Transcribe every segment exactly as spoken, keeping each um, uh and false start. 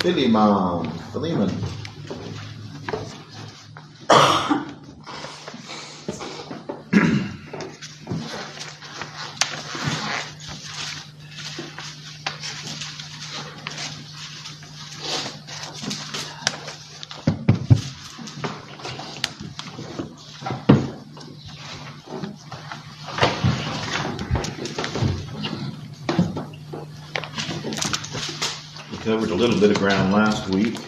Philemon. Philemon. Covered a little bit of ground last week.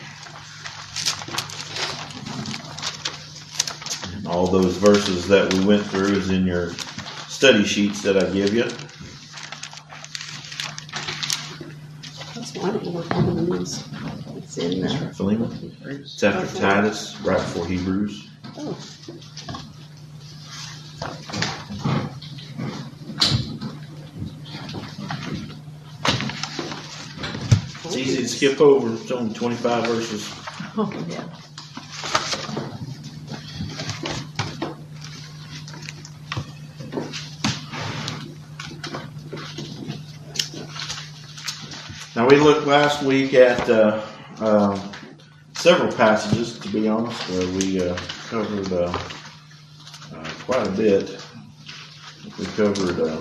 And all those verses that we went through is in your study sheets that I give you. That's why I don't know what Philemon is. It's in uh, Philemon. It's after Titus, right before Hebrews. Oh. It's easy to skip over. It's only twenty-five verses. Oh, yeah. Now, we looked last week at uh, uh, several passages, to be honest, where we uh, covered uh, uh, quite a bit. We covered uh,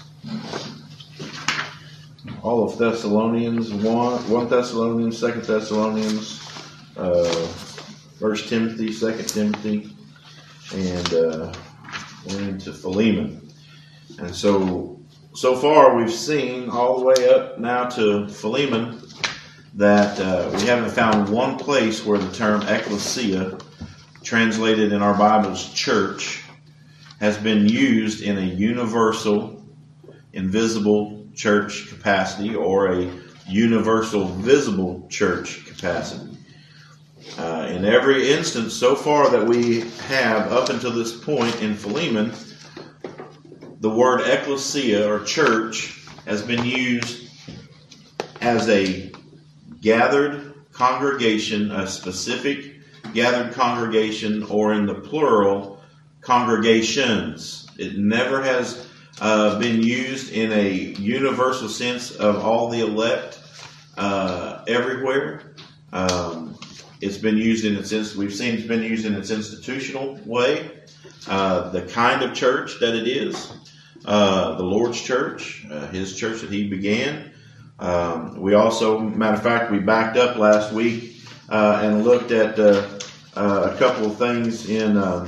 all of Thessalonians, one, one Thessalonians, Second Thessalonians, uh, First Timothy, Second Timothy, and uh, went into Philemon. And so, so far we've seen all the way up now to Philemon that uh, we haven't found one place where the term ecclesia, translated in our Bibles church, has been used in a universal, invisible church capacity or a universal visible church capacity. Uh, in every instance so far that we have up until this point in Philemon, the word ecclesia or church has been used as a gathered congregation, a specific gathered congregation, or in the plural, congregations. It never has Uh, been used in a universal sense of all the elect uh, everywhere. Um, it's been used in its we've seen it's been used in its institutional way, uh, the kind of church that it is, uh, the Lord's church, uh, His church that He began. Um, we also, matter of fact, we backed up last week uh, and looked at uh, uh, a couple of things in. Uh,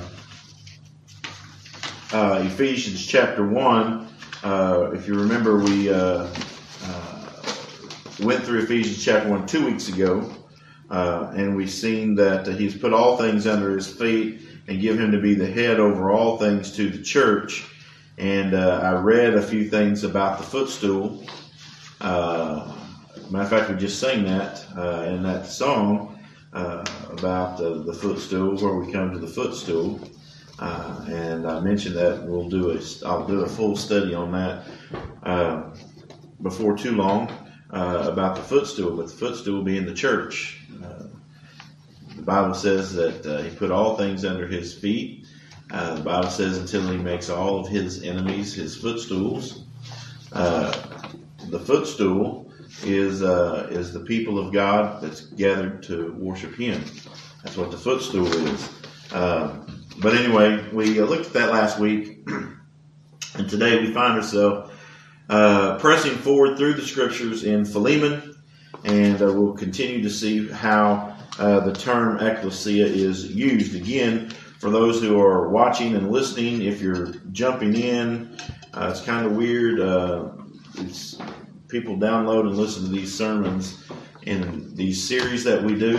Uh, Ephesians chapter one. Uh, if you remember, we uh, uh, went through Ephesians chapter one two weeks ago, uh, and we've seen that uh, He's put all things under His feet and give Him to be the head over all things to the church. And uh, I read a few things about the footstool. Uh, matter of fact, we just sang that uh, in that song uh, about uh, the footstool, where we come to the footstool. Uh, and I mentioned that we'll do a, I'll do a full study on that uh, before too long uh, about the footstool, but the footstool being the church. Uh, the Bible says that uh, He put all things under His feet. Uh, the Bible says until He makes all of His enemies His footstools. Uh, the footstool is uh, is the people of God that's gathered to worship Him. That's what the footstool is. Uh, But anyway, we looked at that last week, and today we find ourselves uh, pressing forward through the scriptures in Philemon, and uh, we'll continue to see how uh, the term ecclesia is used. Again, for those who are watching and listening, if you're jumping in, uh, it's kind of weird. Uh, it's, people download and listen to these sermons in these series that we do.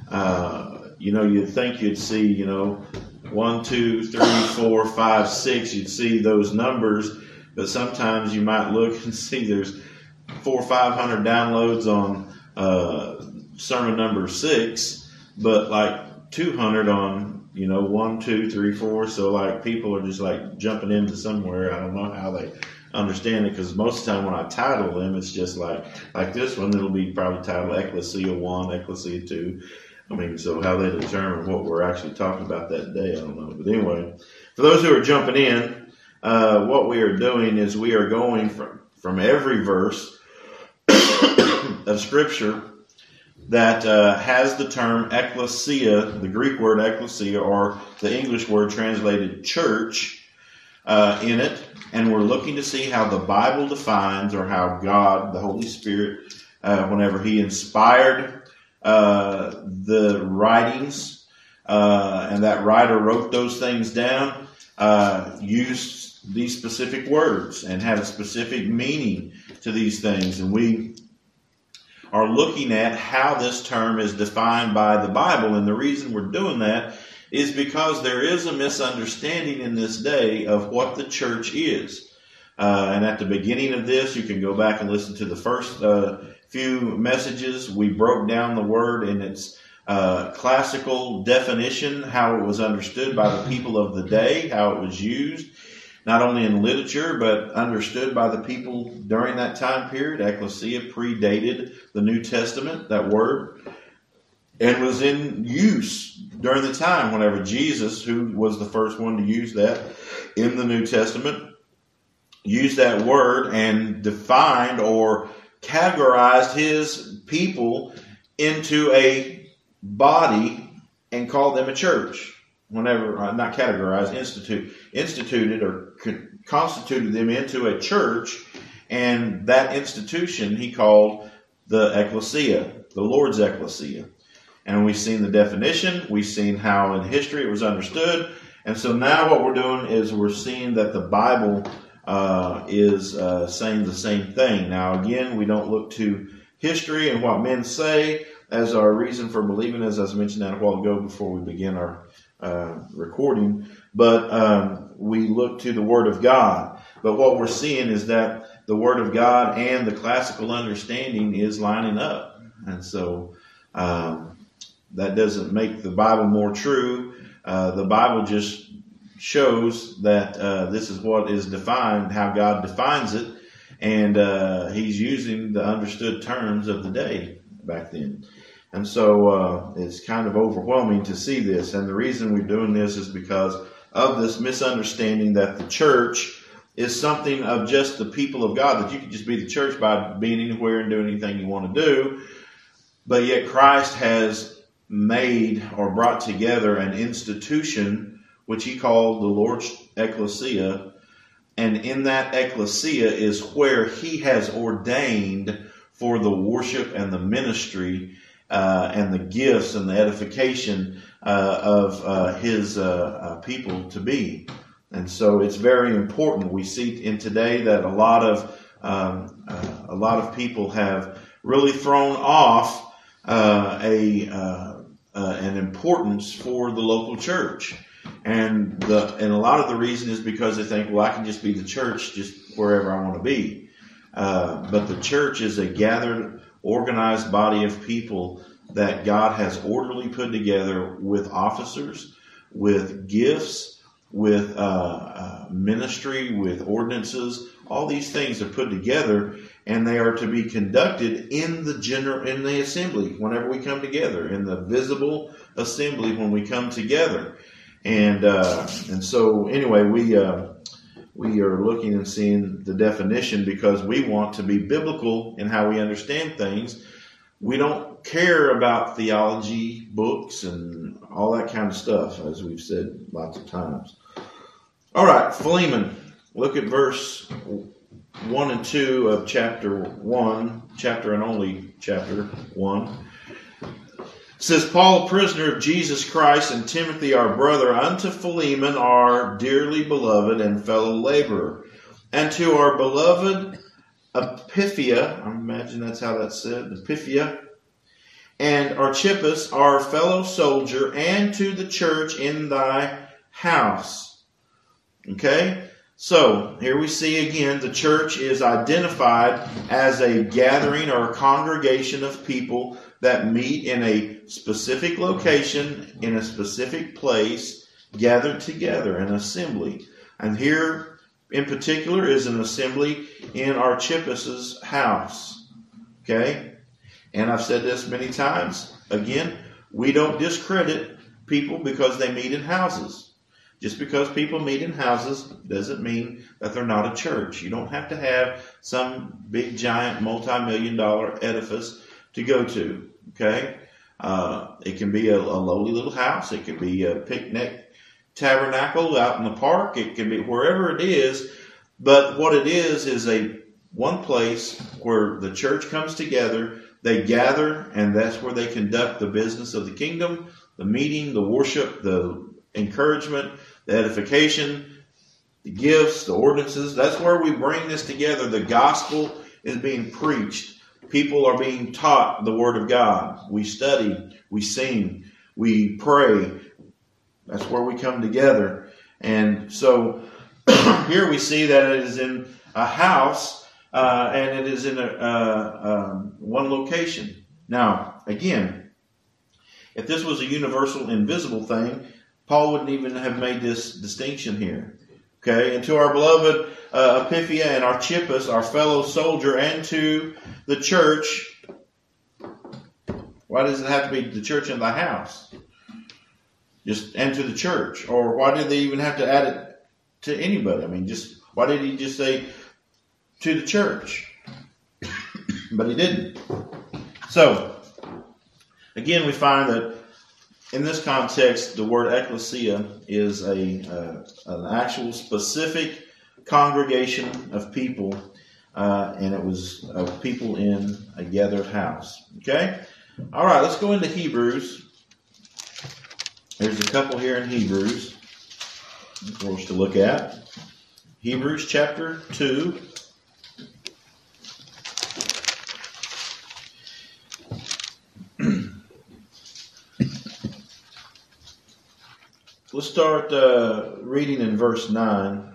Uh, you know, you'd think you'd see, you know, One, two, three, four, five, six. You'd see those numbers, but sometimes you might look and see there's four or five hundred downloads on uh, sermon number six, but like two hundred on, you know, one, two, three, four. So like people are just like jumping into somewhere. I don't know how they understand it, because most of the time when I title them, it's just like like this one. It'll be probably titled Ecclesia One, Ecclesia Two. I mean, so how they determine what we're actually talking about that day, I don't know. But anyway, for those who are jumping in, uh, what we are doing is we are going from, from every verse of Scripture that uh, has the term ecclesia, the Greek word ecclesia, or the English word translated church, uh, in it. And we're looking to see how the Bible defines, or how God, the Holy Spirit, uh, whenever He inspired uh, the writings, uh, and that writer wrote those things down, uh, used these specific words and had a specific meaning to these things. And we are looking at how this term is defined by the Bible. And the reason we're doing that is because there is a misunderstanding in this day of what the church is. Uh, and at the beginning of this, you can go back and listen to the first uh, few messages. We broke down the word in its uh, classical definition, how it was understood by the people of the day, how it was used, not only in literature, but understood by the people during that time period. Ecclesia predated the New Testament, that word, and was in use during the time whenever Jesus, who was the first one to use that in the New Testament, used that word and defined or categorized his people into a body and called them a church. Whenever, uh, not categorized, institute, instituted or con- constituted them into a church, and that institution he called the ecclesia, the Lord's ecclesia. And we've seen the definition, we've seen how in history it was understood, and so now what we're doing is we're seeing that the Bible uh, is uh, saying the same thing. Now again, we don't look to history and what men say as our reason for believing, as I mentioned that a while ago before we begin our uh, recording, but um, we look to the Word of God. But what we're seeing is that the Word of God and the classical understanding is lining up. And so um, that doesn't make the Bible more true. Uh, the Bible just shows that uh, this is what is defined, how God defines it, and uh, He's using the understood terms of the day back then. And so uh, it's kind of overwhelming to see this. And the reason we're doing this is because of this misunderstanding that the church is something of just the people of God, that you can just be the church by being anywhere and doing anything you want to do. But yet Christ has made or brought together an institution which He called the Lord's ecclesia. And in that ecclesia is where He has ordained for the worship and the ministry Uh, and the gifts and the edification uh, of uh, His uh, uh, people to be. And so it's very important. We see in today that a lot of um, uh, a lot of people have really thrown off uh, a uh, uh, an importance for the local church, and the and a lot of the reason is because they think, well, I can just be the church just wherever I want to be. Uh, but the church is a gathered, organized body of people that God has orderly put together with officers, with gifts, with uh, uh, ministry, with ordinances. All these things are put together, and they are to be conducted in the general, in the assembly whenever we come together, in the visible assembly when we come together. And uh, and so anyway, we uh, we are looking and seeing the definition because we want to be biblical in how we understand things. We don't care about theology books and all that kind of stuff, as we've said lots of times. All right, Philemon. Look at verse one and two of chapter one, chapter and only chapter one. It says, Paul, a prisoner of Jesus Christ, and Timothy, our brother, unto Philemon, our dearly beloved and fellow laborer, and to our beloved Apphia, I imagine that's how that's said, Apphia, and Archippus, our fellow soldier, and to the church in thy house. Okay? So, here we see again, the church is identified as a gathering or a congregation of people that meet in a specific location, in a specific place, gathered together, an assembly. And here, in particular, is an assembly in Archippus' house. Okay? And I've said this many times. Again, we don't discredit people because they meet in houses. Just because people meet in houses doesn't mean that they're not a church. You don't have to have some big, giant, multi-million dollar edifice to go to. Okay, uh, it can be a, a lowly little house. It could be a picnic tabernacle out in the park. It can be wherever it is. But what it is is a one place where the church comes together. They gather, and that's where they conduct the business of the kingdom, the meeting, the worship, the encouragement, the edification, the gifts, the ordinances. That's where we bring this together. The gospel is being preached. People are being taught the word of God. We study, we sing, we pray. That's where we come together. And so here we see that it is in a house, uh, and it is in a, uh, um, one location. Now, again, if this was a universal, invisible thing, Paul wouldn't even have made this distinction here. Okay, and to our beloved uh, Epiphaia and Archippus, our fellow soldier, and to the church. Why does it have to be the church in the house? Just and to the church, or why did they even have to add it to anybody? I mean, just why did he just say to the church? But he didn't. So again, we find that in this context, the word ecclesia is a uh, an actual specific congregation of people, uh, and it was of people in a gathered house. Okay? All right, let's go into Hebrews. There's a couple here in Hebrews for us to look at. Hebrews chapter two. Let's start uh, reading in verse nine.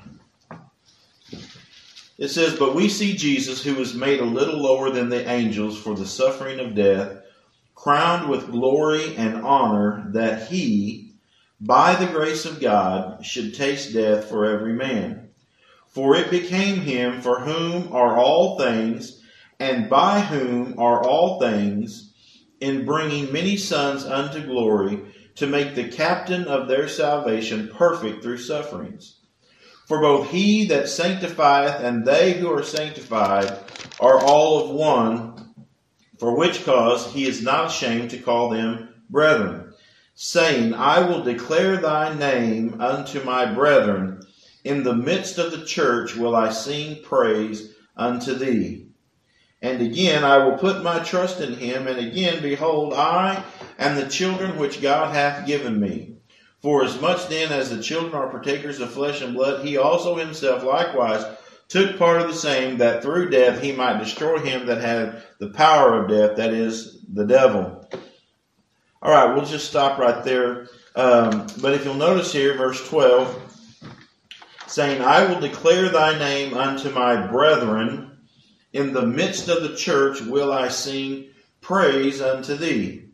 It says, "But we see Jesus, who was made a little lower than the angels for the suffering of death, crowned with glory and honor, that he, by the grace of God, should taste death for every man. For it became him for whom are all things, and by whom are all things, in bringing many sons unto glory, to make the captain of their salvation perfect through sufferings. For both he that sanctifieth and they who are sanctified are all of one, for which cause he is not ashamed to call them brethren, saying, I will declare thy name unto my brethren. In the midst of the church will I sing praise unto thee. And again, I will put my trust in him. And again, behold, I and the children which God hath given me. For as much then as the children are partakers of flesh and blood, he also himself likewise took part of the same, that through death he might destroy him that had the power of death, that is, the devil." All right, we'll just stop right there. Um, but if you'll notice here, verse twelve, saying, I will declare thy name unto my brethren. In the midst of the church will I sing praise unto thee.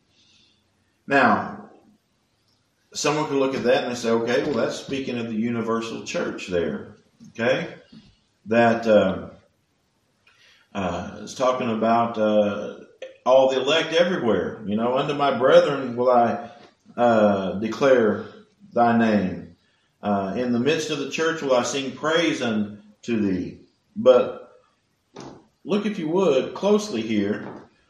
Now, someone could look at that and they say, okay, well, that's speaking of the universal church there. Okay? That uh, uh, is talking about uh, all the elect everywhere. You know, unto my brethren will I uh, declare thy name. Uh, in the midst of the church will I sing praise unto thee. But look, if you would, closely here.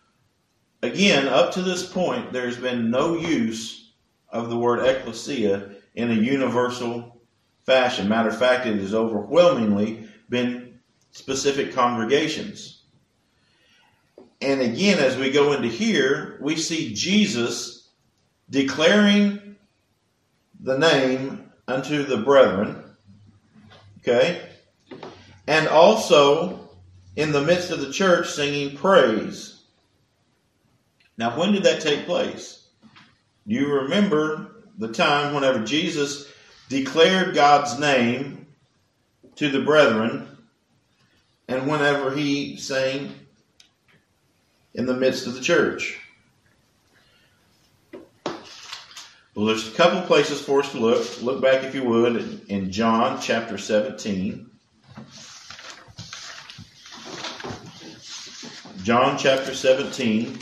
Again, up to this point, there's been no use of the word ecclesia in a universal fashion. Matter of fact, it has overwhelmingly been specific congregations. And again, as we go into here, we see Jesus declaring the name unto the brethren. Okay? And also, in the midst of the church, singing praise. Now, when did that take place? Do you remember the time whenever Jesus declared God's name to the brethren, and whenever he sang in the midst of the church? Well, there's a couple places for us to look. Look back, if you would, in, in John chapter seventeen. John chapter seventeen.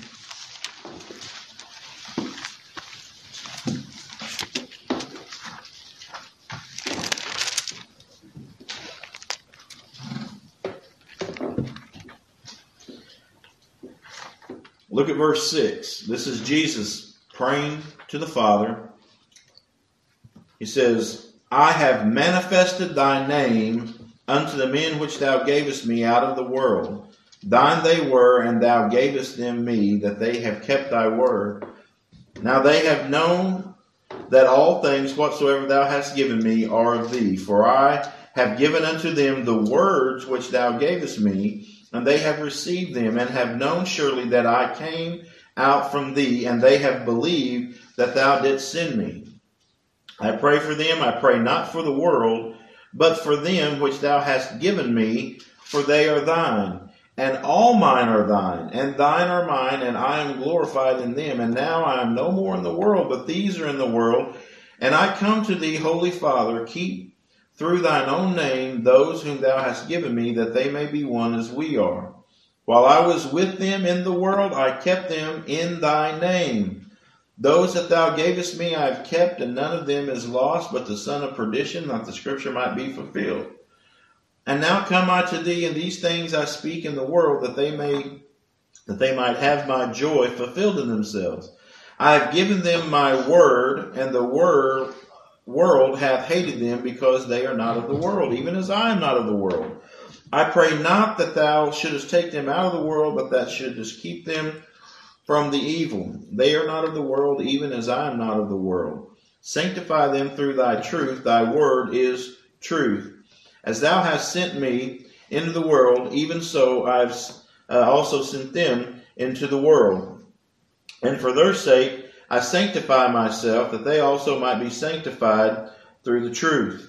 look at verse six. This is Jesus praying to the Father. He says, I have manifested thy name unto the men which thou gavest me out of the world. Thine they were, and thou gavest them me, that they have kept thy word. Now they have known that all things whatsoever thou hast given me are of thee. For I have given unto them the words which thou gavest me, and they have received them, and have known surely that I came out from thee, and they have believed that thou didst send me. I pray for them, I pray not for the world, but for them which thou hast given me, for they are thine. And all mine are thine, and thine are mine, and I am glorified in them. And now I am no more in the world, but these are in the world. And I come to thee, Holy Father, keep through thine own name those whom thou hast given me, that they may be one as we are. While I was with them in the world, I kept them in thy name. Those that thou gavest me I have kept, and none of them is lost, but the son of perdition, that the scripture might be fulfilled. And now come I to thee, and these things I speak in the world, that they may, that they might have my joy fulfilled in themselves. I have given them my word, and the word, world hath hated them, because they are not of the world, even as I am not of the world. I pray not that thou shouldest take them out of the world, but that shouldest keep them from the evil. They are not of the world, even as I am not of the world. Sanctify them through thy truth. Thy word is truth. As thou hast sent me into the world, even so I have uh, also sent them into the world. And for their sake I sanctify myself, that they also might be sanctified through the truth.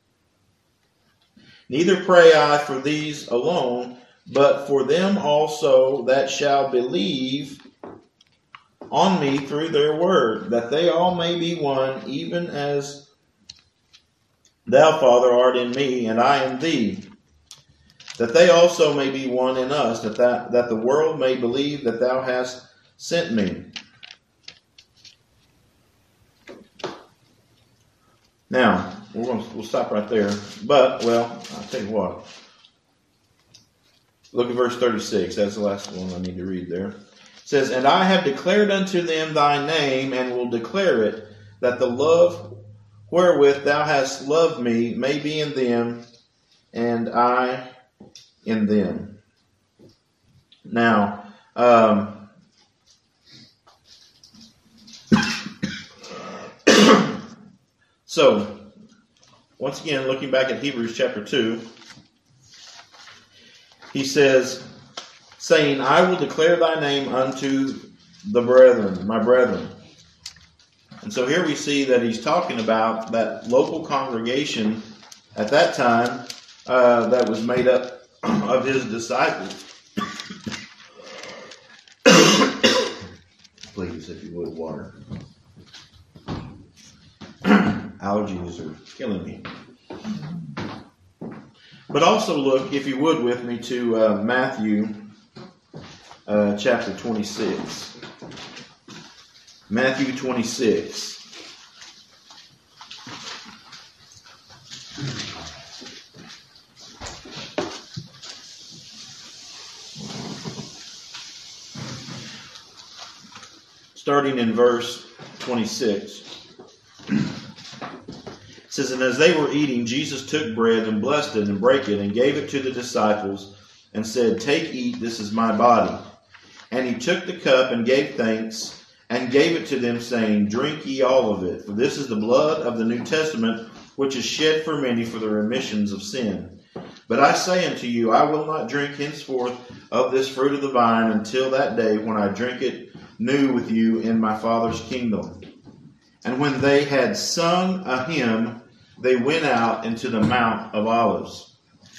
Neither pray I for these alone, but for them also that shall believe on me through their word, that they all may be one, even as thou, Father, art in me, and I in thee, that they also may be one in us, that, that, that the world may believe that thou hast sent me. Now, we're going to, we'll stop right there. But, well, I'll tell you what. Look at verse thirty-six. That's the last one I need to read there. It says, And I have declared unto them thy name, and will declare it, that the love wherewith thou hast loved me may be in them, and I in them. Now, um, so, once again, looking back at Hebrews chapter two, he says, saying, I will declare thy name unto the brethren, my brethren. And so here we see that he's talking about that local congregation at that time uh, that was made up of his disciples. Please, if you would, water. Allergies are killing me. But also look, if you would, with me to uh, Matthew uh, chapter twenty-six. Matthew twenty-six. Starting in verse twenty-six. It says, And as they were eating, Jesus took bread and blessed it and brake it and gave it to the disciples and said, Take, eat, this is my body. And he took the cup and gave thanks and gave it to them, saying, Drink ye all of it, for this is the blood of the New Testament, which is shed for many for the remissions of sin. But I say unto you, I will not drink henceforth of this fruit of the vine until that day when I drink it new with you in my Father's kingdom. And when they had sung a hymn, they went out into the Mount of Olives.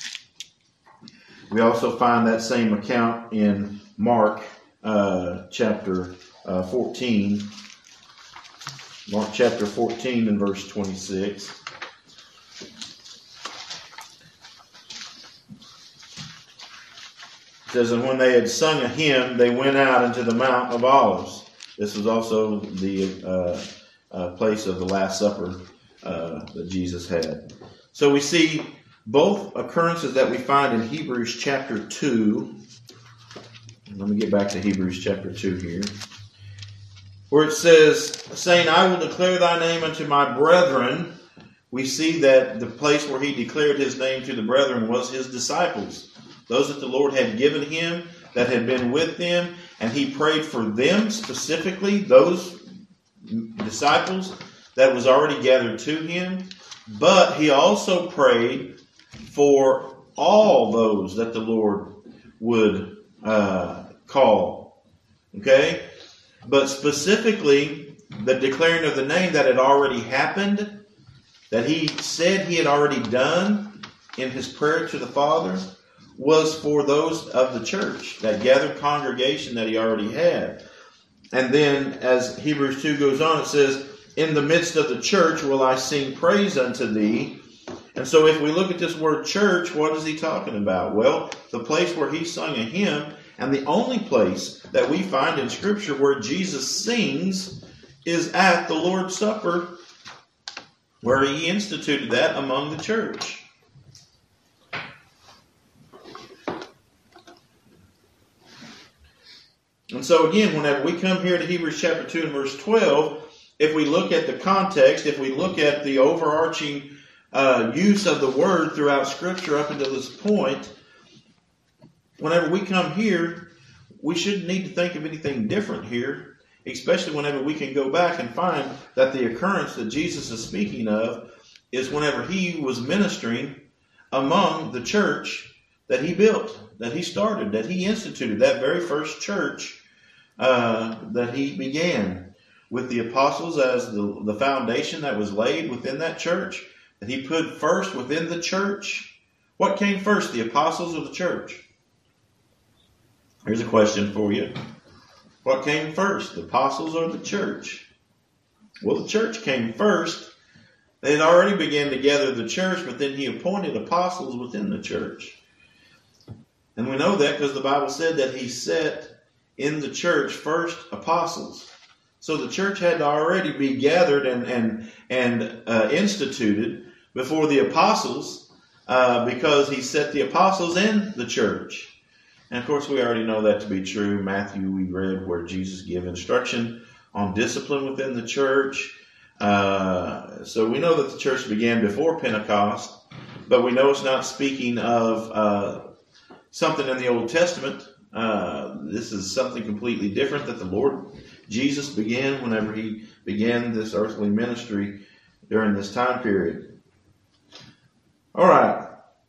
We also find that same account in Mark uh, chapter uh, fourteen. Mark chapter fourteen and verse twenty-six. It says, And when they had sung a hymn, they went out into the Mount of Olives. This was also the uh, uh, place of the Last Supper uh, that Jesus had. So we see both occurrences that we find in Hebrews chapter two Let me get back to Hebrews chapter two here, where it says, saying, I will declare thy name unto my brethren. We see that the place where he declared his name to the brethren was his disciples, those that the Lord had given him, that had been with them, and he prayed for them specifically, those disciples that was already gathered to him. But he also prayed for all those that the Lord would uh, call. Okay? But specifically, the declaring of the name that had already happened, that he said he had already done in his prayer to the Father, was for those of the church, that gathered congregation that he already had. And then as Hebrews two goes on, it says, in the midst of the church will I sing praise unto thee. And so if we look at this word church, what is he talking about? Well, the place where he sung a hymn, and the only place that we find in Scripture where Jesus sings is at the Lord's Supper, where he instituted that among the church. And so again, whenever we come here to Hebrews chapter two and verse twelve, if we look at the context, if we look at the overarching uh, use of the word throughout Scripture up until this point, whenever we come here, we shouldn't need to think of anything different here, especially whenever we can go back and find that the occurrence that Jesus is speaking of is whenever he was ministering among the church that he built, that he started, that he instituted, that very first church uh, that he began with the apostles as the, the foundation that was laid within that church, that he put first within the church. What came first, the apostles or the church? Here's a question for you. What came first, the apostles or the church? Well, the church came first. They had already begun to gather the church, but then he appointed apostles within the church. And we know that because the Bible said that he set in the church first apostles. So the church had to already be gathered and and and uh, instituted before the apostles, uh, because he set the apostles in the church. And of course, we already know that to be true. Matthew, we read where Jesus gave instruction on discipline within the church. Uh, so we know that the church began before Pentecost, but we know it's not speaking of uh, something in the Old Testament. Uh, this is something completely different that the Lord Jesus began whenever he began this earthly ministry during this time period. All right.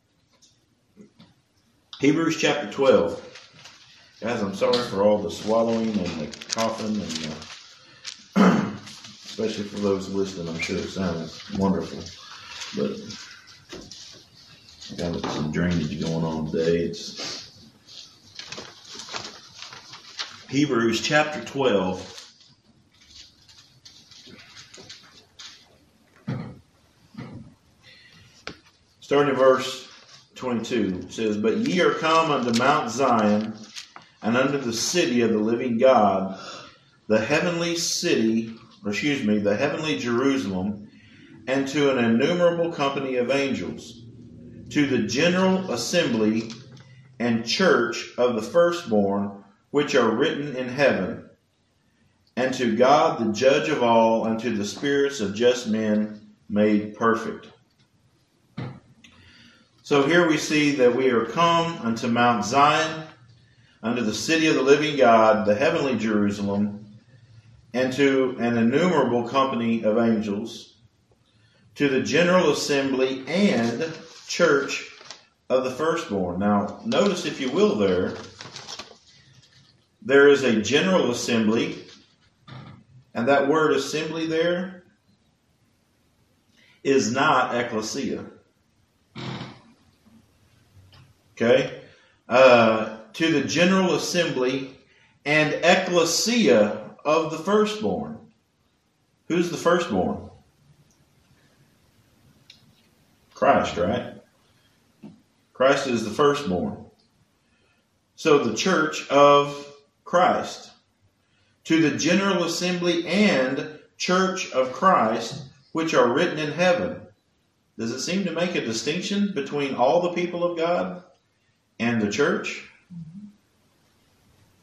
Hebrews chapter twelve. Guys, I'm sorry for all the swallowing and the coughing, and uh, especially for those listening. I'm sure it sounds wonderful, but I got some drainage going on today. It's Hebrews chapter twelve. Starting in verse twenty-two, it says, But ye are come unto Mount Zion, and unto the city of the living God, the heavenly city, or excuse me, the heavenly Jerusalem, and to an innumerable company of angels, to the general assembly and church of the firstborn, which are written in heaven, and to God the judge of all, and to the spirits of just men made perfect. So here we see that we are come unto Mount Zion, unto the city of the living God, the heavenly Jerusalem, and to an innumerable company of angels, to the general assembly and church of the firstborn. Now, notice, if you will, there, there is a general assembly, and that word assembly there is not ecclesia. Okay? Uh, to the general assembly and ecclesia of the firstborn. Who's the firstborn? Christ, right? Christ is the firstborn. So the church of Christ. To the general assembly and church of Christ, which are written in heaven. Does it seem to make a distinction between all the people of God and the church?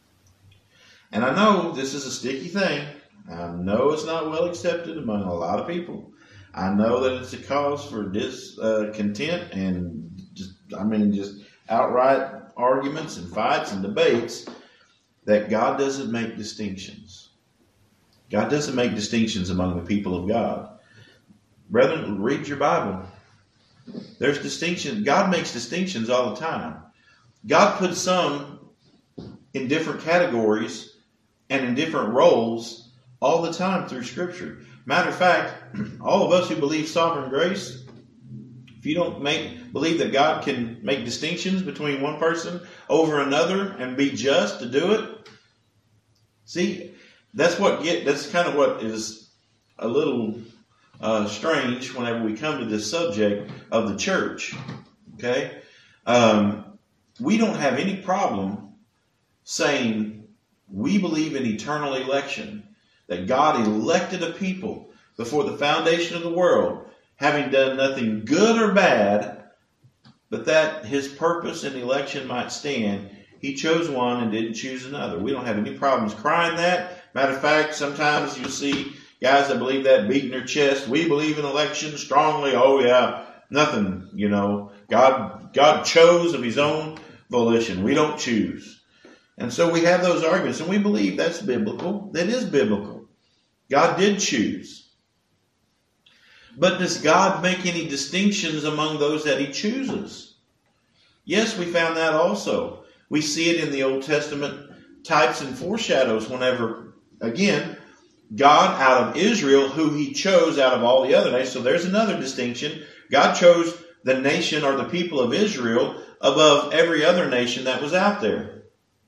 And I know this is a sticky thing. I know it's not well accepted among a lot of people. I know that it's a cause for discontent and just, I mean, just outright arguments and fights and debates, that God doesn't make distinctions. God doesn't make distinctions among the people of God. Brethren, read your Bible. There's distinction. God makes distinctions all the time. God puts some in different categories and in different roles all the time through Scripture. Matter of fact, all of us who believe sovereign grace, if you don't make believe that God can make distinctions between one person over another and be just to do it, see, that's what get that's kind of what is a little uh, strange whenever we come to this subject of the church. Okay, um, we don't have any problem saying we believe in eternal election, that God elected a people before the foundation of the world, having done nothing good or bad, but that his purpose in election might stand. He chose one and didn't choose another. We don't have any problems crying that. Matter of fact, sometimes you see guys that believe that beating their chest. We believe in election strongly. Oh yeah, nothing, you know. God, God chose of his own volition. We don't choose. And so we have those arguments, and we believe that's biblical. That is biblical. God did choose. But does God make any distinctions among those that he chooses? Yes, we found that also. We see it in the Old Testament types and foreshadows whenever, again, God out of Israel, who he chose out of all the other nations. So there's another distinction. God chose the nation or the people of Israel above every other nation that was out there.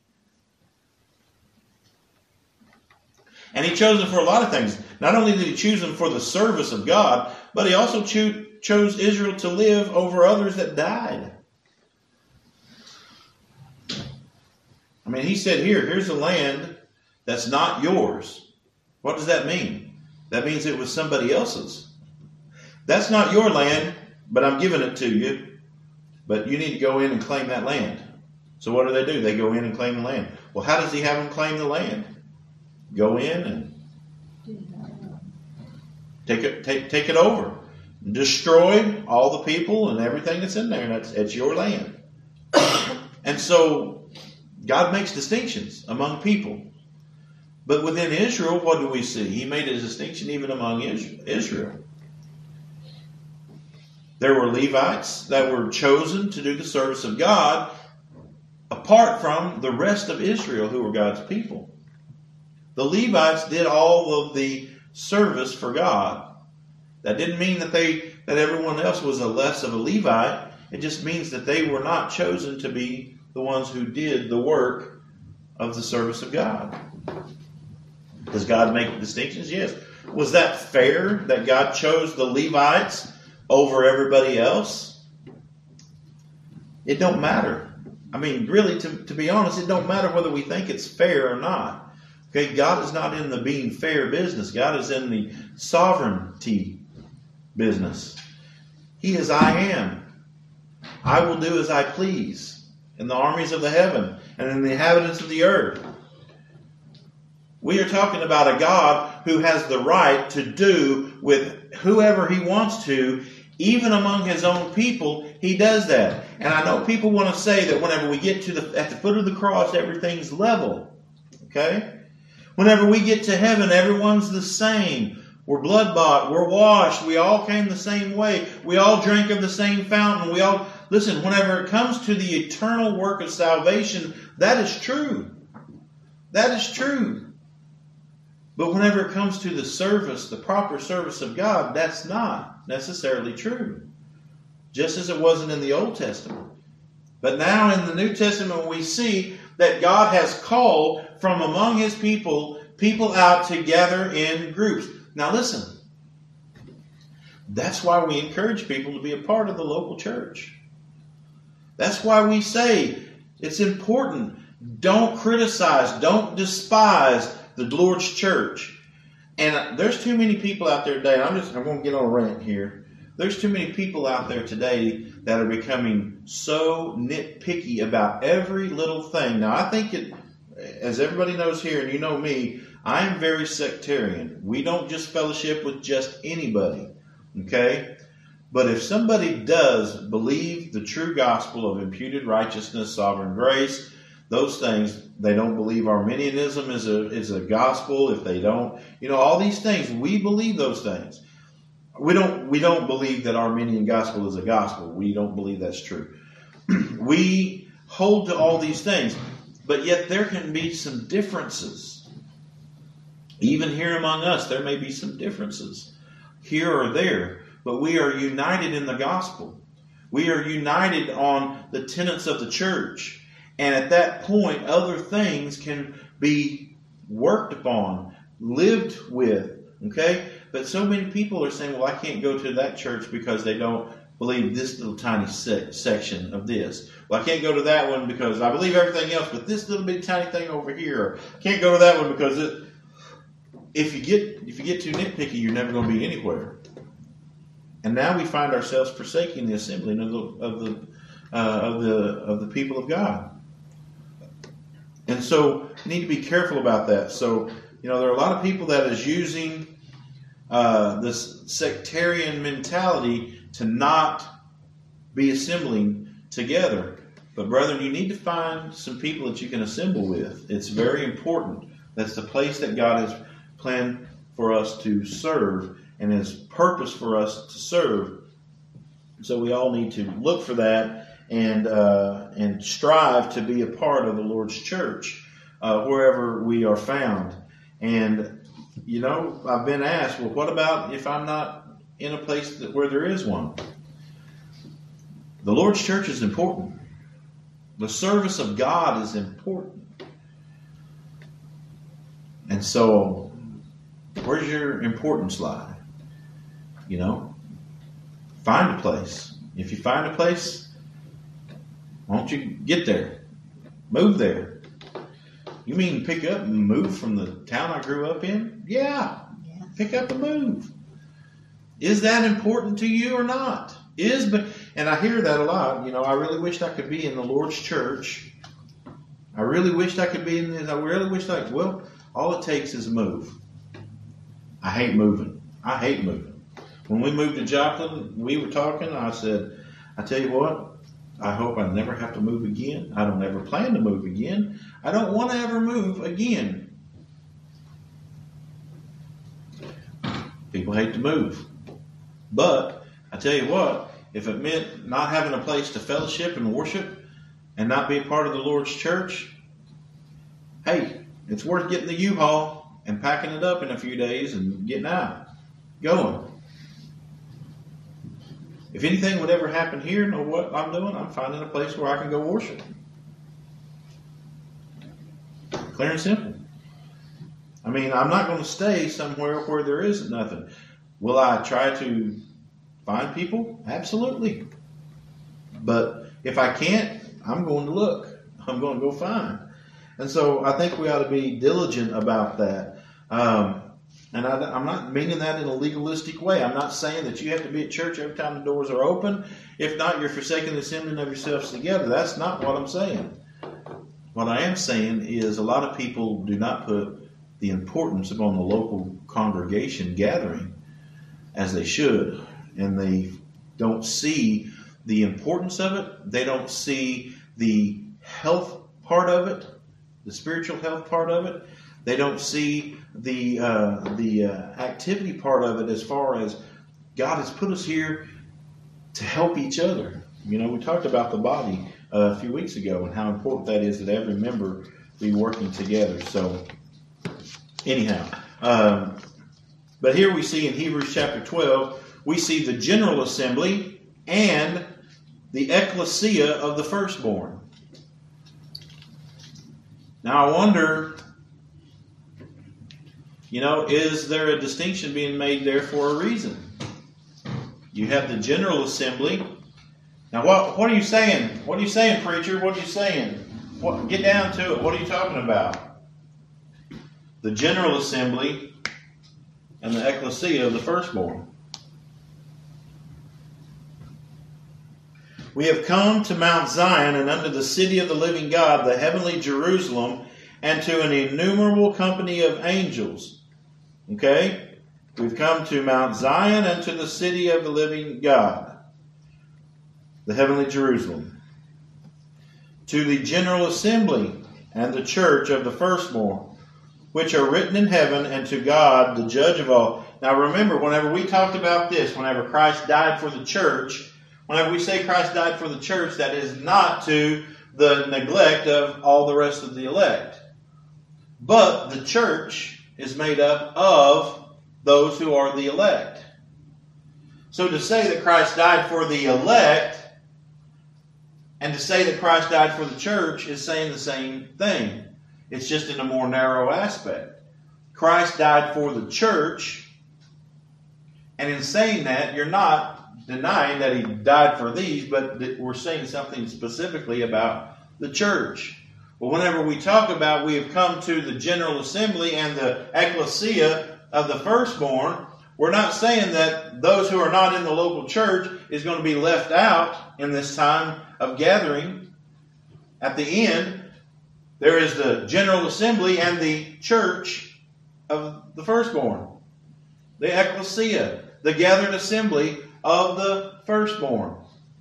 And he chose them for a lot of things. Not only did he choose them for the service of God, but he also cho- chose Israel to live over others that died. I mean, he said here, here's a land that's not yours. What does that mean? That means it was somebody else's. That's not your land, but I'm giving it to you. But you need to go in and claim that land. So what do they do? They go in and claim the land. Well, how does he have them claim the land? Go in and take it, take, take it over. Destroy all the people and everything that's in there. And that's, it's your land. And so God makes distinctions among people. But within Israel, what do we see? He made a distinction even among Israel. There were Levites that were chosen to do the service of God apart from the rest of Israel who were God's people. The Levites did all of the service for God. That didn't mean that they that everyone else was a less of a Levite. It just means that they were not chosen to be the ones who did the work of the service of God. Does God make distinctions? Yes. Was that fair that God chose the Levites over everybody else? It don't matter. I mean, really, to, to be honest, it don't matter whether we think it's fair or not. Okay, God is not in the being fair business. God is in the sovereignty business. He is I am. I will do as I please in the armies of the heaven and in the inhabitants of the earth. We are talking about a God who has the right to do with whoever he wants to, even among his own people. He does that. And I know people want to say that whenever we get to the at the foot of the cross, everything's level. Okay? Whenever we get to heaven, everyone's the same. We're blood-bought. We're washed. We all came the same way. We all drank of the same fountain. We all, listen, whenever it comes to the eternal work of salvation, that is true. That is true. But whenever it comes to the service, the proper service of God, that's not necessarily true. Just as it wasn't in the Old Testament. But now in the New Testament, we see that God has called from among his people, people out to gather in groups. Now listen, that's why we encourage people to be a part of the local church. That's why we say it's important. Don't criticize, don't despise the Lord's church. And there's too many people out there today. I'm just I'm going to get on a rant here. There's too many people out there today that are becoming so nitpicky about every little thing. Now, I think it, as everybody knows here, and you know me, I'm very sectarian. We don't just fellowship with just anybody, okay? But if somebody does believe the true gospel of imputed righteousness, sovereign grace, those things, they don't believe Arminianism is a is a gospel. If they don't, you know, all these things, we believe those things. We don't we don't believe that Arminian gospel is a gospel. We don't believe that's true. We hold to all these things, but yet there can be some differences. Even here among us, there may be some differences here or there, but we are united in the gospel. We are united on the tenets of the church. And at that point, other things can be worked upon, lived with, okay? But so many people are saying, well, I can't go to that church because they don't believe this little tiny se- section of this. Well, I can't go to that one because I believe everything else, but this little bit tiny thing over here. I can't go to that one because it, if you get if you get too nitpicky, you're never going to be anywhere. And now we find ourselves forsaking the assembling of the of the uh, of the of the people of God. And so you need to be careful about that. So, you know, there are a lot of people that is using uh, this sectarian mentality to not be assembling together. But, brethren, you need to find some people that you can assemble with. It's very important. That's the place that God has planned for us to serve and His purpose for us to serve. So we all need to look for that. And uh, and strive to be a part of the Lord's church uh, wherever we are found. And, you know, I've been asked, well, what about if I'm not in a place that, where there is one? The Lord's church is important. The service of God is important. And so, where's your importance lie? You know, find a place. If you find a place, why don't you get there? Move there. You mean pick up and move from the town I grew up in? Yeah. yeah. Pick up and move. Is that important to you or not? Is but and I hear that a lot. You know, I really wished I could be in the Lord's church. I really wished I could be in this. I really wished I could. Well, all it takes is a move. I hate moving. I hate moving. When we moved to Joplin, we were talking. I said, I tell you what, I hope I never have to move again. I don't ever plan to move again. I don't want to ever move again. People hate to move. But I tell you what, if it meant not having a place to fellowship and worship and not be a part of the Lord's church, hey, it's worth getting the U-Haul and packing it up in a few days and getting out, going. If anything would ever happen here, know what I'm doing? I'm finding a place where I can go worship. Clear and simple. I mean, I'm not going to stay somewhere where there isn't nothing. Will I try to find people? Absolutely. But if I can't, I'm going to look. I'm going to go find. And so I think we ought to be diligent about that. Um, And I, I'm not meaning that in a legalistic way. I'm not saying that you have to be at church every time the doors are open. If not, you're forsaking the assembling of yourselves together. That's not what I'm saying. What I am saying is a lot of people do not put the importance upon the local congregation gathering as they should. And they don't see the importance of it. They don't see the health part of it, the spiritual health part of it. They don't see the uh, the uh, activity part of it as far as God has put us here to help each other. You know, we talked about the body uh, a few weeks ago and how important that is that every member be working together. So, anyhow, um, but here we see in Hebrews chapter twelve, we see the general assembly and the ecclesia of the firstborn. Now, I wonder, you know, is there a distinction being made there for a reason? You have the general assembly. Now, what what are you saying? What are you saying, preacher? What are you saying? What, get down to it. What are you talking about? The general assembly and the ecclesia of the firstborn. We have come to Mount Zion and unto the city of the living God, the heavenly Jerusalem, and to an innumerable company of angels. Okay? We've come to Mount Zion and to the city of the living God, the heavenly Jerusalem, to the general assembly and the church of the firstborn, which are written in heaven, and to God, the judge of all. Now remember, whenever we talked about this, whenever Christ died for the church, whenever we say Christ died for the church, that is not to the neglect of all the rest of the elect. But the church is made up of those who are the elect. So to say that Christ died for the elect and to say that Christ died for the church is saying the same thing. It's just in a more narrow aspect. Christ died for the church, and in saying that, you're not denying that He died for these, but we're saying something specifically about the church. Well, whenever we talk about we have come to the general assembly and the ecclesia of the firstborn, we're not saying that those who are not in the local church is going to be left out in this time of gathering. At the end, there is the general assembly and the church of the firstborn, the ecclesia, the gathered assembly of the firstborn.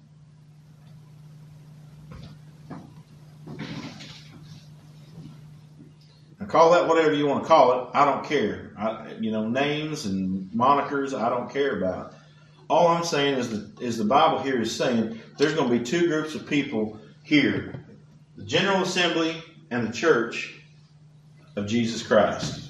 Call that whatever you want to call it. I don't care. I, you know, names and monikers, I don't care about. All I'm saying is that is the Bible here is saying there's going to be two groups of people here. The General Assembly and the Church of Jesus Christ.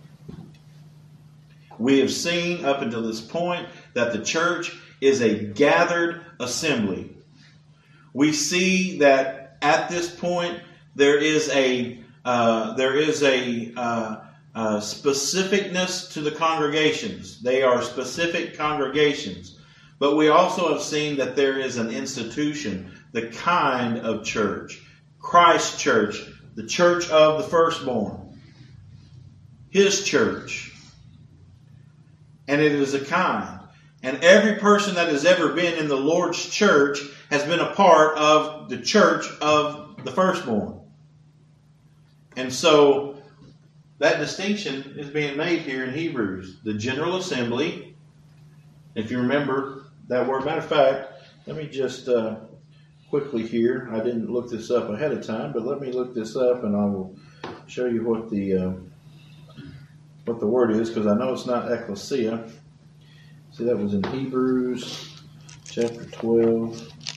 We have seen up until this point that the church is a gathered assembly. We see that at this point there is a Uh, there is a uh, uh, specificness to the congregations. They are specific congregations. But we also have seen that there is an institution, the kind of church. Christ's church, the church of the firstborn. His church. And it is a kind. And every person that has ever been in the Lord's church has been a part of the church of the firstborn. And so that distinction is being made here in Hebrews. The General Assembly, if you remember that word. Matter of fact, let me just uh, quickly here. I didn't look this up ahead of time, but let me look this up and I will show you what the uh, what the word is, because I know it's not ecclesia. See, that was in Hebrews chapter twelve,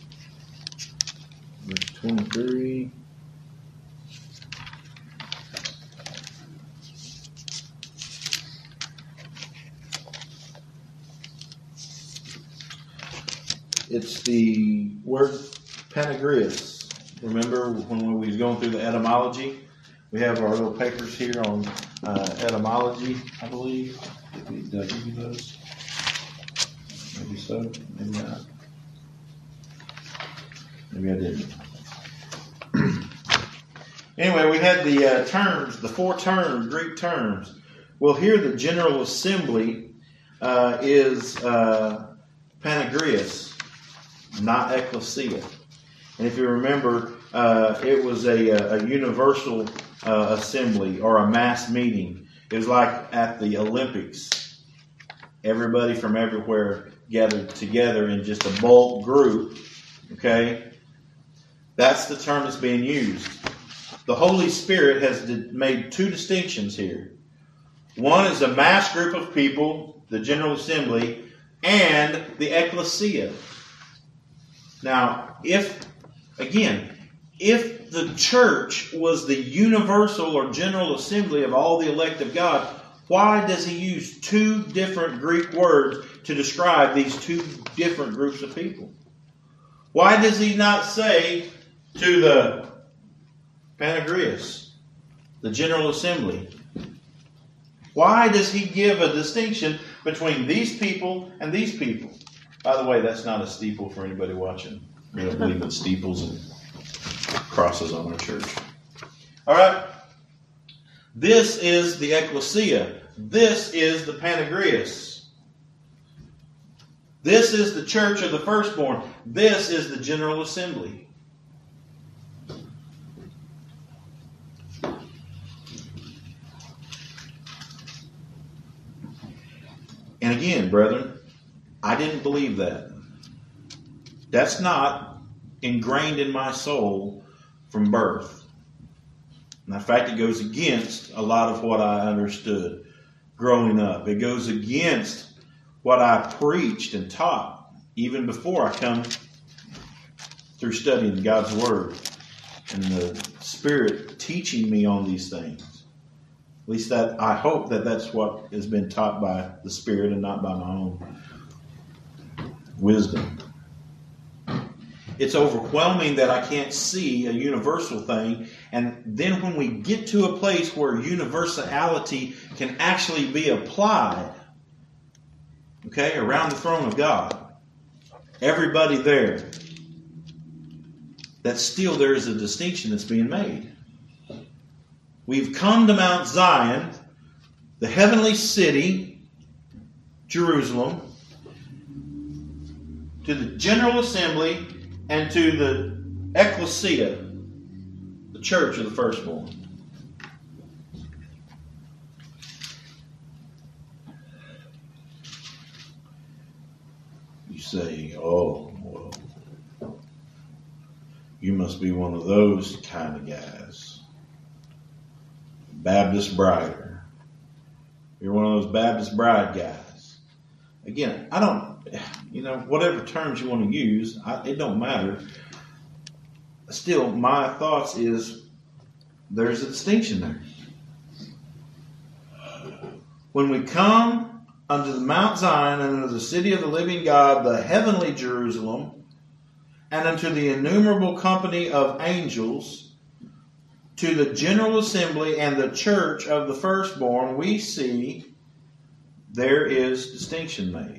verse twenty-three. It's the word Panagrius. Remember when we was going through the etymology? We have our little papers here on uh, etymology, I believe. Did I give you those? Maybe so, maybe not. Maybe I didn't. Anyway, we had the uh, terms, the four terms, Greek terms. Well, here the General Assembly uh, is uh, Panagrius, not ecclesia. And if you remember, uh, it was a, a universal uh, assembly or a mass meeting. It was like at the Olympics. Everybody from everywhere gathered together in just a bulk group. Okay? That's the term that's being used. The Holy Spirit has made two distinctions here. One is a mass group of people, the General Assembly, and the ecclesia. Now, if, again, if the church was the universal or general assembly of all the elect of God, why does he use two different Greek words to describe these two different groups of people? Why does he not say to the Panagrius, the General Assembly? Why does he give a distinction between these people and these people? By the way, that's not a steeple for anybody watching. We don't believe in steeples and crosses on our church. All right. This is the ecclesia. This is the Panagrius. This is the church of the firstborn. This is the General Assembly. And again, brethren, I didn't believe that. That's not ingrained in my soul from birth. In fact, it goes against a lot of what I understood growing up. It goes against what I preached and taught even before I come through studying God's Word and the Spirit teaching me on these things. At least that I hope that that's what has been taught by the Spirit and not by my own wisdom. It's overwhelming that I can't see a universal thing. And then when we get to a place where universality can actually be applied, okay, around the throne of God, everybody there, that still there is a distinction that's being made. We've come to Mount Zion, the heavenly city, Jerusalem, to the General Assembly, and to the ecclesia, the church of the firstborn. You say, oh, well, you must be one of those kind of guys. Baptist brider. You're one of those Baptist bride guys. Again, I don't, you know, whatever terms you want to use, I, it don't matter. Still, my thoughts is there's a distinction there. When we come unto the Mount Zion and unto the city of the living God, the heavenly Jerusalem, and unto the innumerable company of angels, to the general assembly and the church of the firstborn, we see there is distinction made.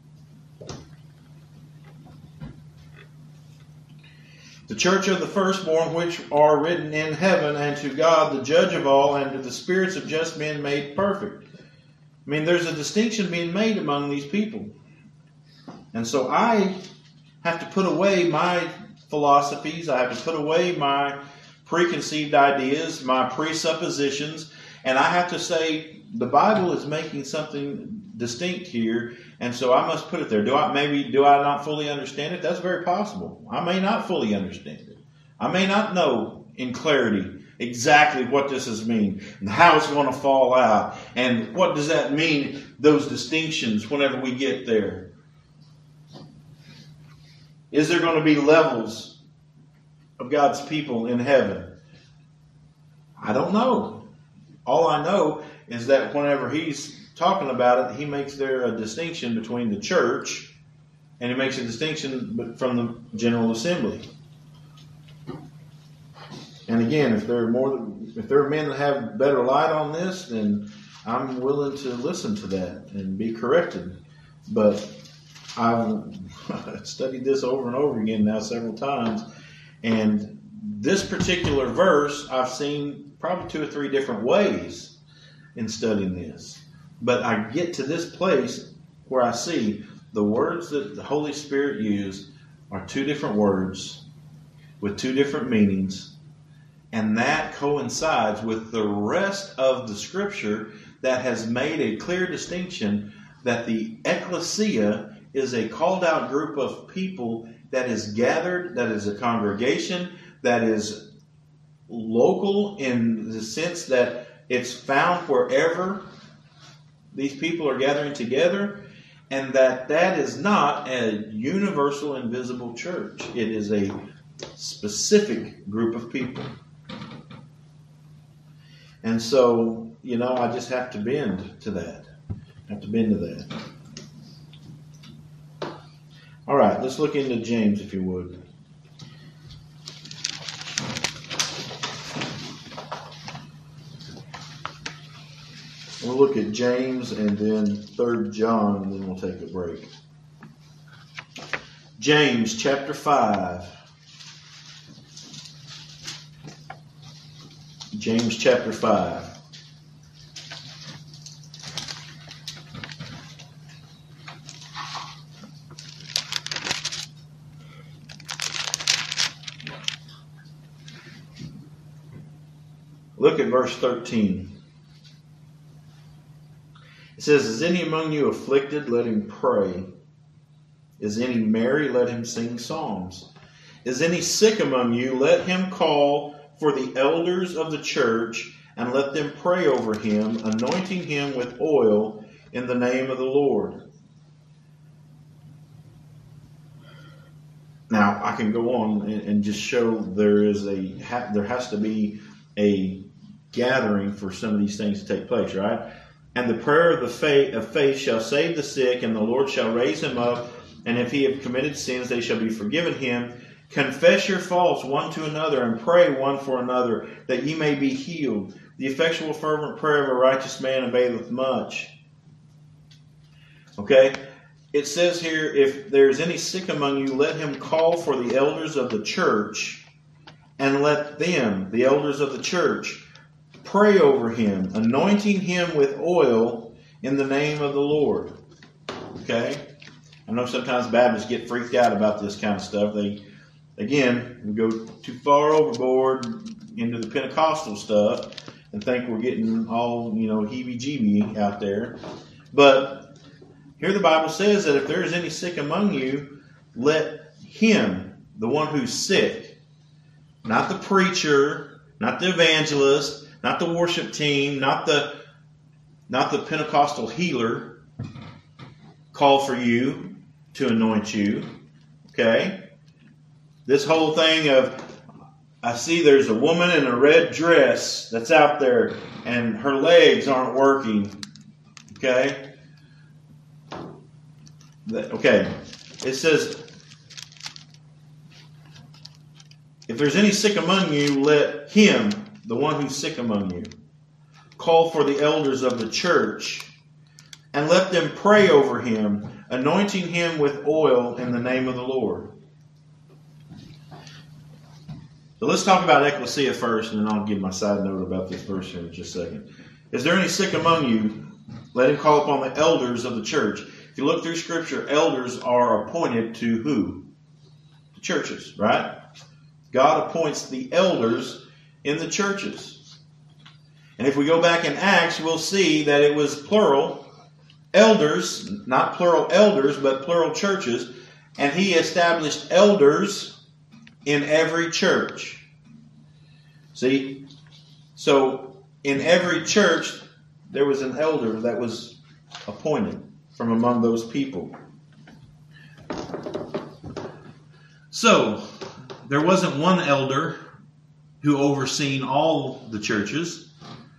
The church of the firstborn, which are written in heaven, and to God, the judge of all, and to the spirits of just men made perfect. I mean, there's a distinction being made among these people. And so I have to put away my philosophies. I have to put away my preconceived ideas, my presuppositions, and I have to say the Bible is making something distinct here, and so I must put it there. Do I maybe do I not fully understand it? That's very possible. I may not fully understand it. I may not know in clarity exactly what this is mean and how it's going to fall out, and what does that mean, those distinctions, whenever we get there. Is there going to be levels of God's people in heaven? I don't know. All I know is that whenever he's talking about it, he makes there a distinction between the church, and he makes a distinction from the general assembly. And again, if there are more, if there are men that have better light on this, then I'm willing to listen to that and be corrected. But I've studied this over and over again now several times, and this particular verse I've seen probably two or three different ways in studying this. But I get to this place where I see the words that the Holy Spirit used are two different words with two different meanings, and that coincides with the rest of the Scripture that has made a clear distinction that the ecclesia is a called out group of people that is gathered, that is a congregation, that is local in the sense that it's found wherever these people are gathering together, and that that is not a universal invisible church. It is a specific group of people. And so, you know, I just have to bend to that. I have to bend to that. All right, let's look into James, if you would. We'll look at James and then Third John, and then we'll take a break. James chapter five. James chapter five. Look at verse thirteen. It says, is any among you afflicted? Let him pray. Is any merry? Let him sing psalms. Is any sick among you? Let him call for the elders of the church, and let them pray over him, anointing him with oil in the name of the Lord. Now, I can go on and just show there is a there has to be a gathering for some of these things to take place, right? And the prayer of the faith of faith shall save the sick, and the Lord shall raise him up. And if he have committed sins, they shall be forgiven him. Confess your faults one to another, and pray one for another, that ye may be healed. The effectual fervent prayer of a righteous man availeth much. Okay? It says here, if there is any sick among you, let him call for the elders of the church, and let them, the elders of the church, pray over him, anointing him with oil in the name of the Lord. Okay? I know sometimes Baptists get freaked out about this kind of stuff. They, again, we go too far overboard into the Pentecostal stuff and think we're getting all, you know, heebie-jeebie out there. But here the Bible says that if there is any sick among you, let him, the one who's sick, not the preacher, not the evangelist, not the worship team, not the not the Pentecostal healer, call for you to anoint you. Okay? This whole thing of, I see there's a woman in a red dress that's out there and her legs aren't working. Okay? Okay, it says, if there's any sick among you, let him, the one who's sick among you, call for the elders of the church, and let them pray over him, anointing him with oil in the name of the Lord. So let's talk about ecclesia first, and then I'll give my side note about this verse here in just a second. Is there any sick among you? Let him call upon the elders of the church. If you look through Scripture, elders are appointed to who? The churches, right? God appoints the elders in the churches. And if we go back in Acts, we'll see that it was plural elders, not plural elders, but plural churches. And he established elders in every church. See? So, in every church, there was an elder that was appointed from among those people. So, there wasn't one elder who overseen all the churches.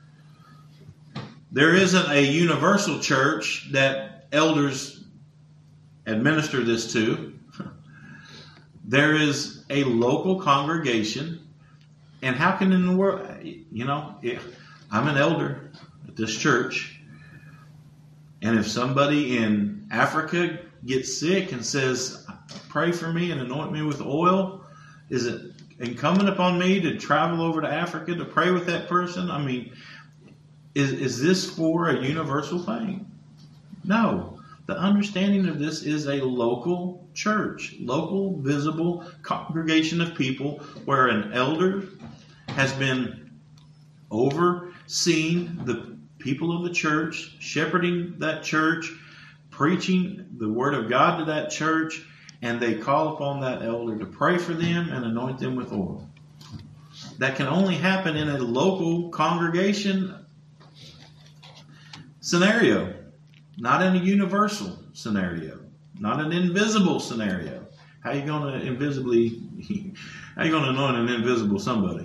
There isn't a universal church that elders administer this to. There is a local congregation. And how can in the world, you know, if I'm an elder at this church, and if somebody in Africa gets sick and says, pray for me and anoint me with oil, is it incumbent upon me to travel over to Africa to pray with that person? I mean, is, is this for a universal thing? No. The understanding of this is a local church, local, visible congregation of people where an elder has been overseeing the people of the church, shepherding that church, preaching the word of God to that church, and they call upon that elder to pray for them and anoint them with oil. That can only happen in a local congregation scenario, not in a universal scenario, not an invisible scenario. How are you going to invisibly, how are you going to anoint an invisible somebody?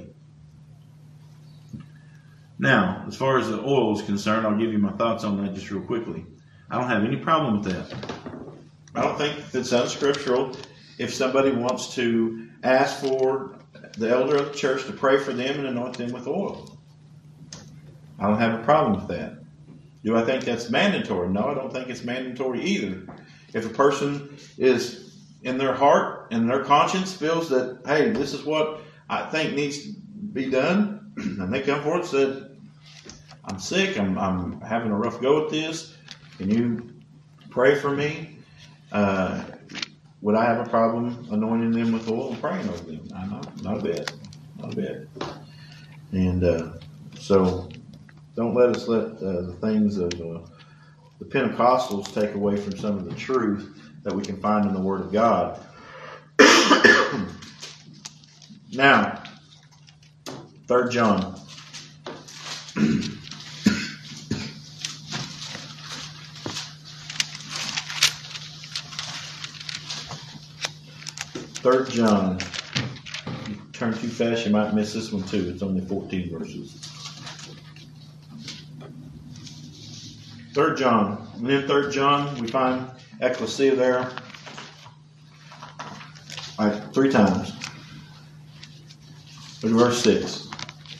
Now, as far as the oil is concerned, I'll give you my thoughts on that just real quickly. I don't have any problem with that. I don't think it's unscriptural if somebody wants to ask for the elder of the church to pray for them and anoint them with oil. I don't have a problem with that. Do I think that's mandatory? No, I don't think it's mandatory either. If a person is in their heart and their conscience feels that, hey, this is what I think needs to be done, and they come forward and said, I'm sick, I'm, I'm having a rough go at this, can you pray for me? Uh, would I have a problem anointing them with oil and praying over them? I know, not a bit, not a bit. And uh, so don't let us let uh, the things of uh, the Pentecostals take away from some of the truth that we can find in the Word of God. Now, Third John. Third John. If you turn too fast, you might miss this one too. It's only fourteen verses. Third John. And in Third John, we find ecclesia there. All right, three times. Look at verse six.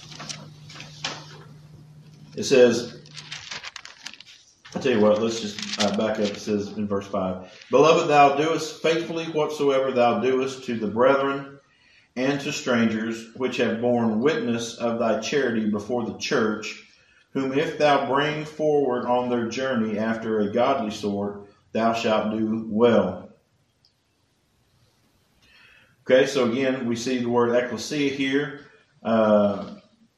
It says, I'll tell you what, let's just uh, back up. It says in verse five, Beloved, thou doest faithfully whatsoever thou doest to the brethren and to strangers, which have borne witness of thy charity before the church, whom if thou bring forward on their journey after a godly sort, thou shalt do well. Okay, so again, we see the word ecclesia here, uh,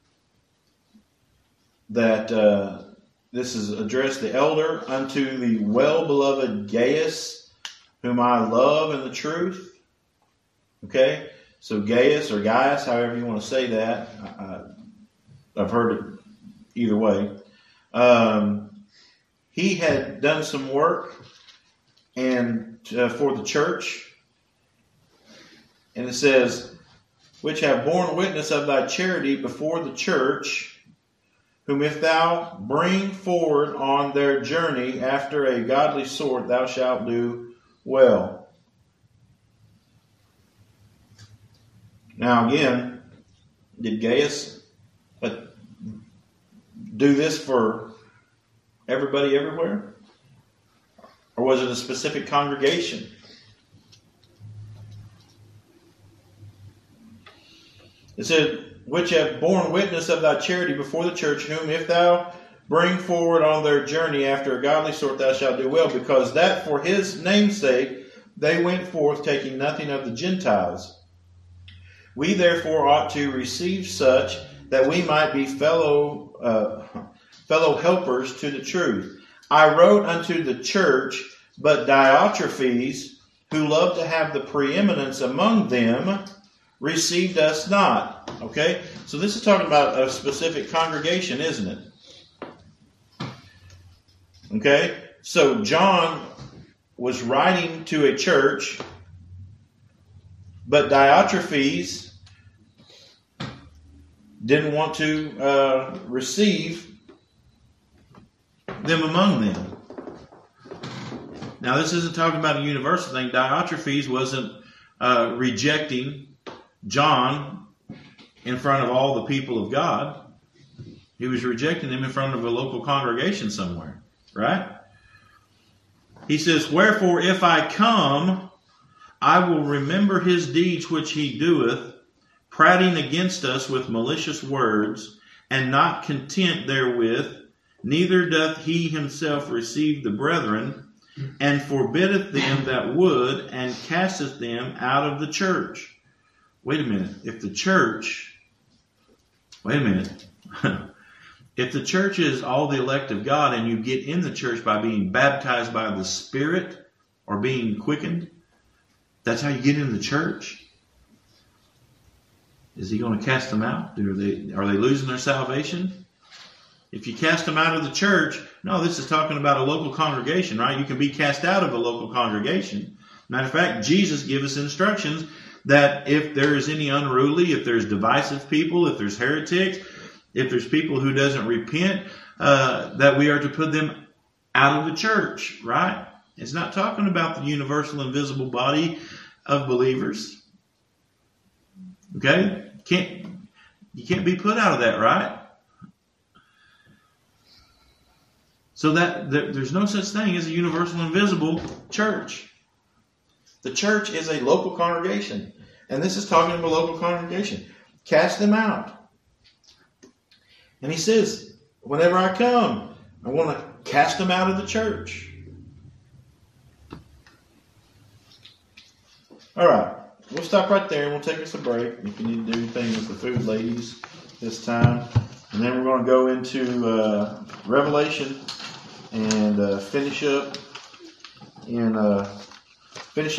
that uh, this is addressed the elder unto the well-beloved Gaius, whom I love in the truth. Okay, so Gaius or Gaius, however you want to say that, I, I've heard it either way. Um, he had done some work and uh, for the church. And it says, which have borne witness of thy charity before the church, whom if thou bring forward on their journey after a godly sort, thou shalt do well. Now again, did Gaius uh, do this for everybody everywhere? Or was it a specific congregation? It said, which have borne witness of thy charity before the church, whom if thou bring forward on their journey after a godly sort, thou shalt do well, because that for his name's sake they went forth, taking nothing of the Gentiles. We therefore ought to receive such, that we might be fellow uh, fellow helpers to the truth. I wrote unto the church, but Diotrephes, who loved to have the preeminence among them, received us not. Okay? So this is talking about a specific congregation, isn't it? Okay? So John was writing to a church, but Diotrephes didn't want to uh, receive them among them. Now this isn't talking about a universal thing. Diotrephes wasn't uh, rejecting John in front of all the people of God. He was rejecting him in front of a local congregation somewhere, right? He says, wherefore if I come, I will remember his deeds which he doeth, prating against us with malicious words, and not content therewith, neither doth he himself receive the brethren, and forbiddeth them that would, and casteth them out of the church. Wait a minute. If the church, wait a minute. If the church is all the elect of God and you get in the church by being baptized by the Spirit or being quickened, that's how you get in the church. Is he going to cast them out? Are they, are they losing their salvation? If you cast them out of the church, no, this is talking about a local congregation, right? You can be cast out of a local congregation. Matter of fact, Jesus gives us instructions that if there is any unruly, if there's divisive people, if there's heretics, if there's people who doesn't repent, uh, that we are to put them out of the church, right? It's not talking about the universal invisible body of believers. Okay? Can't, you can't be put out of that, right? So that there, there's no such thing as a universal invisible church. The church is a local congregation. And this is talking about a local congregation. Cast them out. And he says, whenever I come, I want to cast them out of the church. All right. We'll stop right there and we'll take us a break. If you need to do anything with the food ladies this time. And then we're going to go into uh, Revelation and uh, finish up in uh, finish